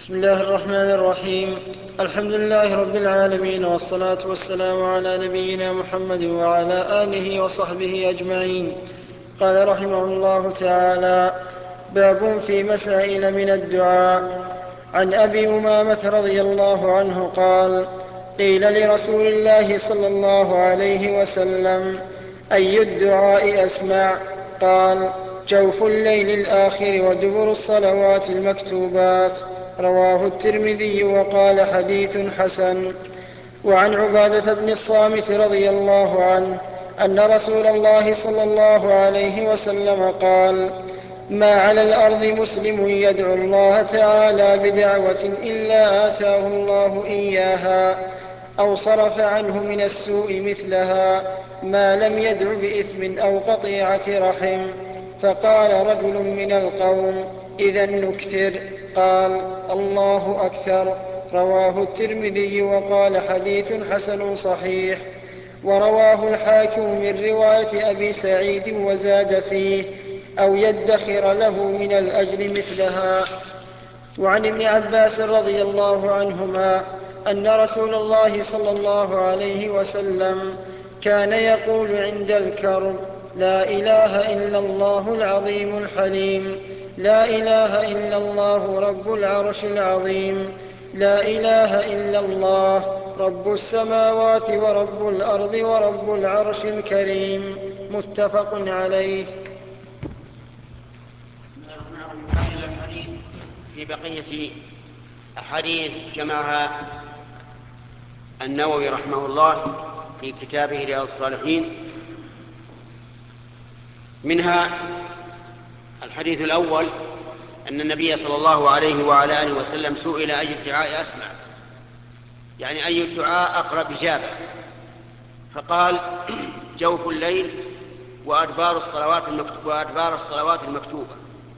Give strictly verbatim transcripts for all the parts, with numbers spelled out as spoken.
بسم الله الرحمن الرحيم. الحمد لله رب العالمين، والصلاة والسلام على نبينا محمد وعلى آله وصحبه أجمعين. قال رحمه الله تعالى: باب في مسائل من الدعاء. عن أبي أمامة رضي الله عنه قال: قيل لرسول الله صلى الله عليه وسلم: أي الدعاء أسمع؟ قال: جوف الليل الآخر ودبر الصلوات المكتوبات. رواه الترمذي وقال: حديث حسن. وعن عبادة بن الصامت رضي الله عنه أن رسول الله صلى الله عليه وسلم قال: ما على الأرض مسلم يدعو الله تعالى بدعوة إلا آتاه الله إياها أو صرف عنه من السوء مثلها، ما لم يدع بإثم أو قطيعة رحم. فقال رجل من القوم: إذن نكثر. قال: الله أكثر. رواه الترمذي وقال: حديث حسن صحيح. ورواه الحاكم من رواية أبي سعيد وزاد فيه: أو يدخر له من الأجر مثلها. وعن ابن عباس رضي الله عنهما أن رسول الله صلى الله عليه وسلم كان يقول عند الكرب: لا إله إلا الله العظيم الحليم، لا إله إلا الله رب العرش العظيم، لا إله إلا الله رب السماوات ورب الأرض ورب العرش الكريم. متفق عليه. الحديث في بقية أحاديث جمعها النووي رحمه الله في كتابه رياض الصالحين. منها الحديث الأول أن النبي صلى الله عليه وعلى آله وسلم سئل: أي الدعاء أسمع؟ يعني أي الدعاء أقرب إجابة؟ فقال: جوف الليل وأدبار الصلوات المكتوبة, وأدبار الصلوات المكتوبة.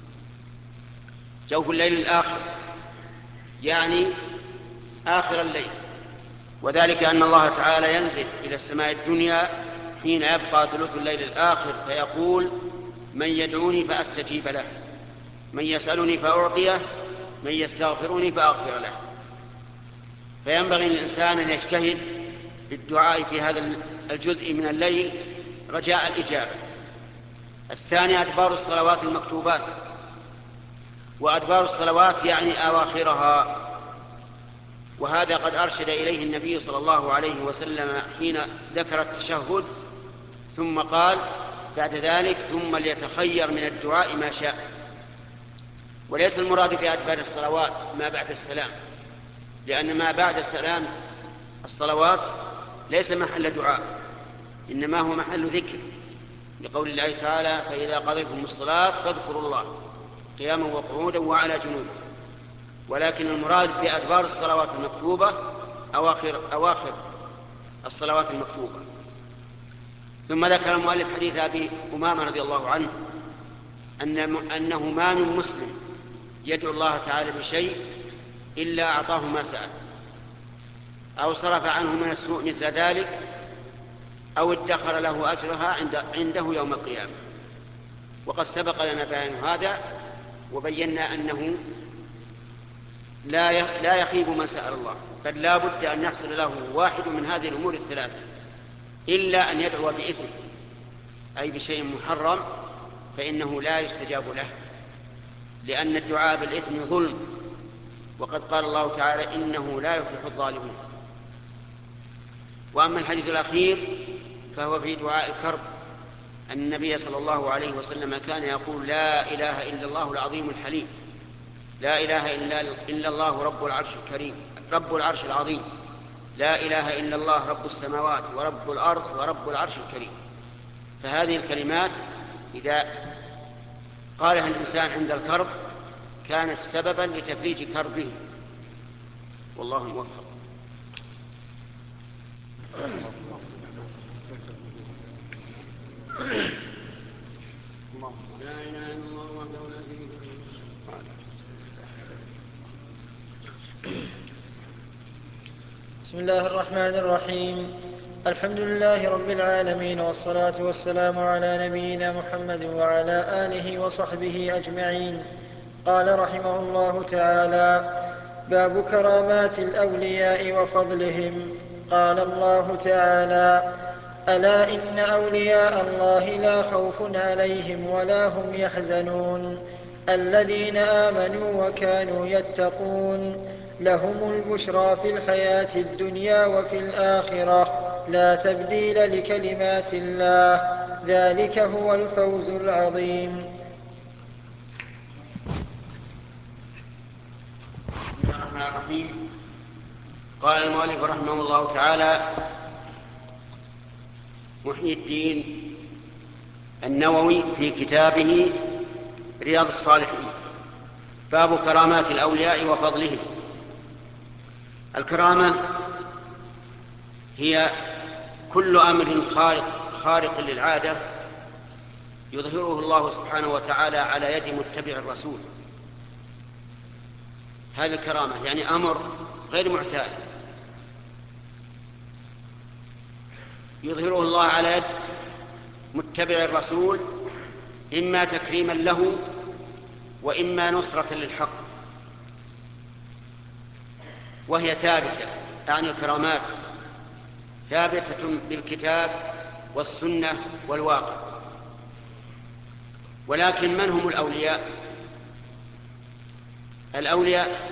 جوف الليل الآخر يعني آخر الليل، وذلك أن الله تعالى ينزل إلى السماء الدنيا حين يبقى ثلث الليل الآخر فيقول: من يدعوني فأستجيب له، من يسألني فأعطيه، من يستغفرني فأغفر له. فينبغي للإنسان أن يجتهد بالدعاء في هذا الجزء من الليل رجاء الإجابة. الثاني أدبار الصلوات المكتوبات، وأدبار الصلوات يعني أواخرها، وهذا قد أرشد إليه النبي صلى الله عليه وسلم حين ذكر التشهد، ثم قال بعد ذلك: ثم ليتخير من الدعاء ما شاء. وليس المراد بأدبار الصلوات ما بعد السلام، لأن ما بعد السلام الصلوات ليس محل دعاء، إنما هو محل ذكر، لقول الله تعالى: فإذا قضيتم الصلاة فاذكروا الله قياما وقعودا وعلى جنوب. ولكن المراد بأدبار الصلوات المكتوبة أواخر, أواخر الصلوات المكتوبة. ثم ذكر المؤلف حديث أبي أمامة رضي الله عنه أن أنه ما من مسلم يدعو الله تعالى بشيء إلا أعطاه ما سأل، أو صرف عنه من السوء مثل ذلك، أو ادخر له أجرها عنده يوم القيامة. وقد سبق لنا بيان هذا، وبينا أنه لا يخيب من سأل الله، بل لا بد أن يحصل له واحد من هذه الأمور الثلاثة، إلا أن يدعو بإثم أي بشيء محرم، فإنه لا يستجاب له، لأن الدعاء بالإثم ظلم، وقد قال الله تعالى: إنه لا يفلح الظالمون. وأما الحديث الأخير فهو في دعاء الكرب، أن النبي صلى الله عليه وسلم كان يقول: لا إله إلا الله العظيم الحليم، لا إله إلا الله رب العرش الكريم رب العرش العظيم، لا إله إلا الله رب السماوات ورب الأرض ورب العرش الكريم. فهذه الكلمات إذا قالها الإنسان عند الكرب كانت سببا لتفريج كربه، والله موفق. لا إله إلا الله وحده لا شريك له. بسم الله الرحمن الرحيم. الحمد لله رب العالمين، والصلاة والسلام على نبينا محمد وعلى آله وصحبه أجمعين. قال رحمه الله تعالى: باب كرامات الأولياء وفضلهم. قال الله تعالى: ألا إن أولياء الله لا خوف عليهم ولا هم يحزنون الذين آمنوا وكانوا يتقون لهم البشرى في الحياة الدنيا وفي الآخرة لا تبديل لكلمات الله ذلك هو الفوز العظيم. بسم الله الرحمن الرحيم. قال المؤلف رحمه الله تعالى محيي الدين النووي في كتابه رياض الصالحين: باب كرامات الأولياء وفضلهم. الكرامة هي كل أمر خارق, خارق للعادة يظهره الله سبحانه وتعالى على يد متبع الرسول. هذه الكرامة يعني أمر غير معتاد يظهره الله على يد متبع الرسول، إما تكريما له وإما نصرة للحق، وهي ثابتة عن الكرامات ثابتة بالكتاب والسنة والواقع. ولكن من هم الأولياء؟ الأولياء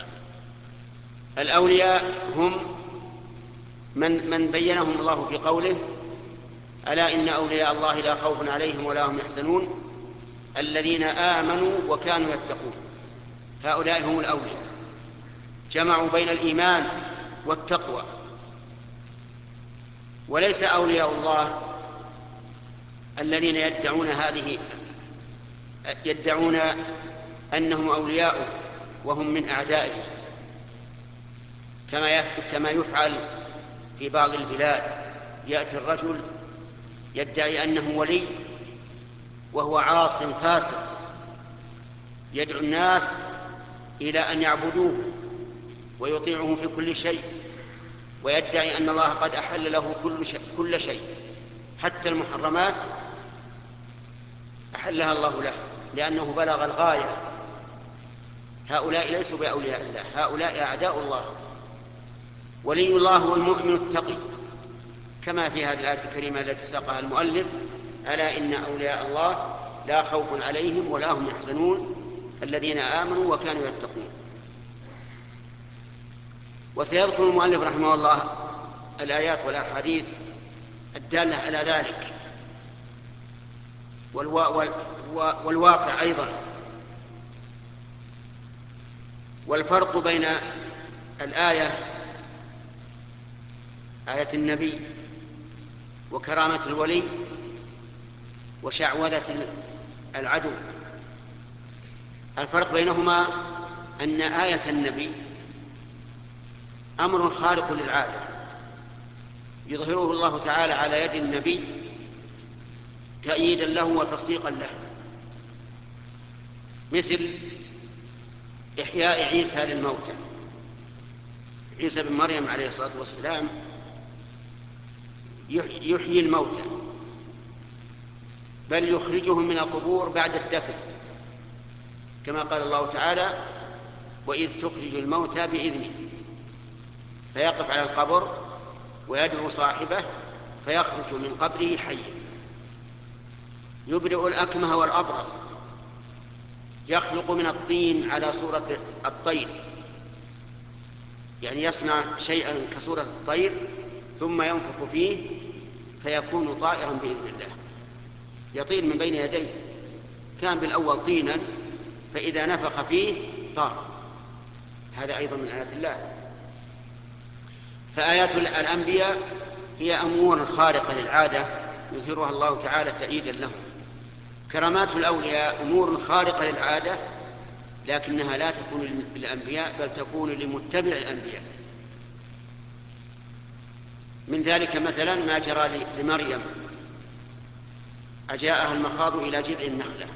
الأولياء هم من, من بينهم الله في قوله: ألا إن أولياء الله لا خوف عليهم ولا هم يحزنون الذين آمنوا وكانوا يتقون. هؤلاء هم الأولياء، جمعوا بين الإيمان والتقوى. وليس أولياء الله الذين يدعون هذه يدعون أنهم أولياء وهم من أعدائه، كما كما يفعل في بعض البلاد. يأتي الرجل يدعي أنه ولي وهو عاص فاسق، يدعو الناس إلى أن يعبدوه ويطيعه في كل شيء، ويدعي أن الله قد أحل له كل شيء, كل شيء حتى المحرمات أحلها الله له لأنه بلغ الغاية. هؤلاء ليسوا بأولياء الله، هؤلاء أعداء الله. ولي الله هو المؤمن التقي، كما في هذه الآية الكريمة التي ساقها المؤلف: ألا إن أولياء الله لا خوف عليهم ولا هم يحزنون الذين آمنوا وكانوا يتقون. وسيذكر المؤلف رحمه الله الآيات والأحاديث الدالة على ذلك والواقع أيضا. والفرق بين الآية آية النبي وكرامة الولي وشعوذة العدو، الفرق بينهما أن آية النبي أمر خارق للعادة يظهره الله تعالى على يد النبي تأييدا له وتصديقا له، مثل إحياء عيسى للموتى. عيسى بن مريم عليه الصلاة والسلام يحيي الموتى، بل يخرجهم من القبور بعد الدفن، كما قال الله تعالى: وإذ تخرج الموتى بإذنه، فيقف على القبر ويدعو صاحبه فيخرج من قبره حيا. يبرئ الأكمه والأبرص، يخلق من الطين على صورة الطير، يعني يصنع شيئا كصورة الطير ثم ينفخ فيه فيكون طائرا بإذن الله، يطير من بين يديه. كان بالأول طينا فإذا نفخ فيه طار. هذا أيضا من آيات الله. فآيات الأنبياء هي أمور خارقة للعادة يظهرها الله تعالى تأييدا لهم. كرامات الأولياء أمور خارقة للعادة لكنها لا تكون للأنبياء بل تكون لمتبع الأنبياء. من ذلك مثلا ما جرى لمريم، أجاءها المخاض إلى جذع النخلة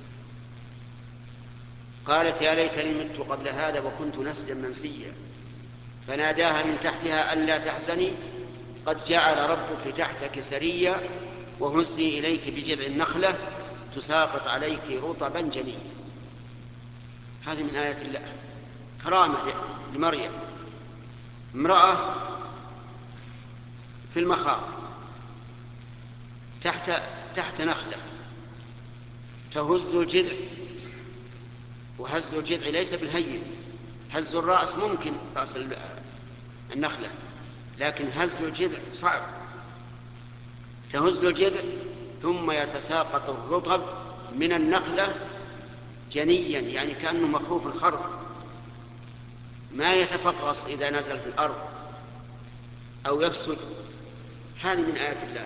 قالت: يا ليتني مت قبل هذا وكنت نسيا منسيا، فناداها من تحتها ألا تحزني قد جعل ربك تحتك سريا وهزي إليك بجذع النخلة تساقط عليك رطبا جنيا. هذه من آيات الله. كرامة لمريم، امرأة في المخاض تحت تحت نخلة تهز الجذع، وهز الجذع ليس بالهين، هز الرأس ممكن، رأس النخلة، لكن هز الجذع صعب. تهز الجذع ثم يتساقط الرطب من النخلة جنيا، يعني كأنه مخروف الخرق، ما يتفقص إذا نزل في الأرض أو يفسد. هذه من آيات الله.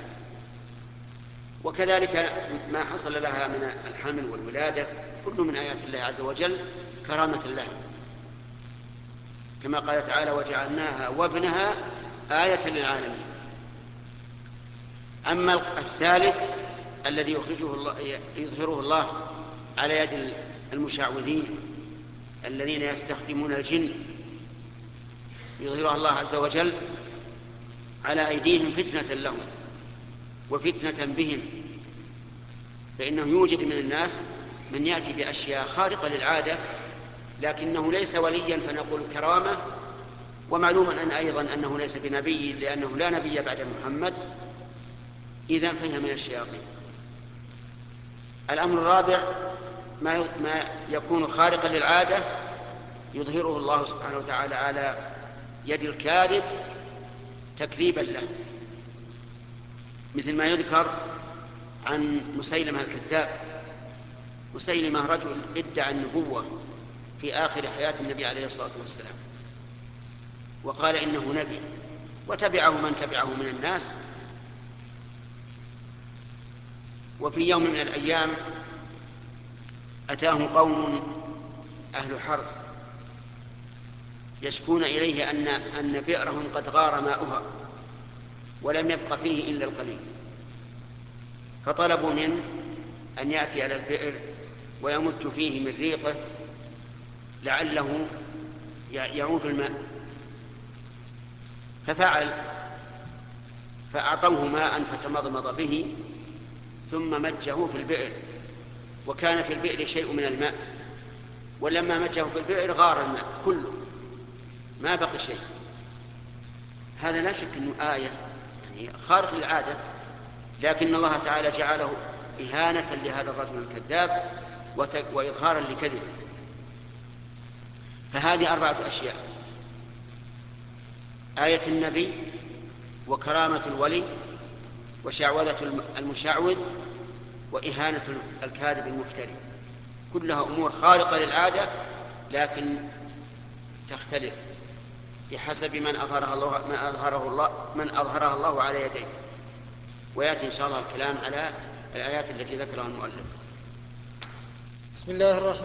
وكذلك ما حصل لها من الحمل والولادة كله من آيات الله عز وجل كرامة لها، كما قال تعالى: وجعلناها وابنها آية للعالمين. أما الثالث الذي يخرجه الله يظهره الله على يد المشعوذين الذين يستخدمون الجن، يظهرها الله عز وجل على أيديهم فتنة لهم وفتنة بهم، فإنه يوجد من الناس من يأتي بأشياء خارقة للعادة لكنه ليس وليا فنقول كرامة، ومعلوم أن أيضا أنه ليس بنبي لأنه لا نبي بعد محمد، إذن فهي من الشياطين. الأمر الرابع ما يكون خارقا للعادة يظهره الله سبحانه وتعالى على يد الكاذب تكذيبا له، مثل ما يذكر عن مسيلمة الكذاب. مسيلمة رجل ادعى النبوة في آخر حياة النبي عليه الصلاة والسلام، وقال إنه نبي، وتبعه من تبعه من الناس. وفي يوم من الأيام أتاه قوم أهل حرث يشكون إليه أن أن بئرهم قد غار ماؤها ولم يبق فيه إلا القليل، فطلبوا منه أن يأتي على البئر ويمج فيه من ريقه لعله يعود الماء، ففعل، فأعطوه ماء فتمضمض به ثم مجه في البئر، وكان في البئر شيء من الماء، ولما مجه في البئر غار الماء كله ما بقي شيء. هذا لا شك أنه آية يعني خارق للعادة، لكن الله تعالى جعله إهانة لهذا الرجل الكذاب وإظهارا لكذبه. فهذه أربعة أشياء: آية النبي، وكرامة الولي، وشعوذة المشعوذ، وإهانة الكاذب المفتري، كلها أمور خارقة للعادة لكن تختلف بحسب من أظهرها الله من أظهره الله من أظهرها الله على يديه. ويأتي إن شاء الله الكلام على الآيات التي ذكرها المؤلف. بسم الله الرحمن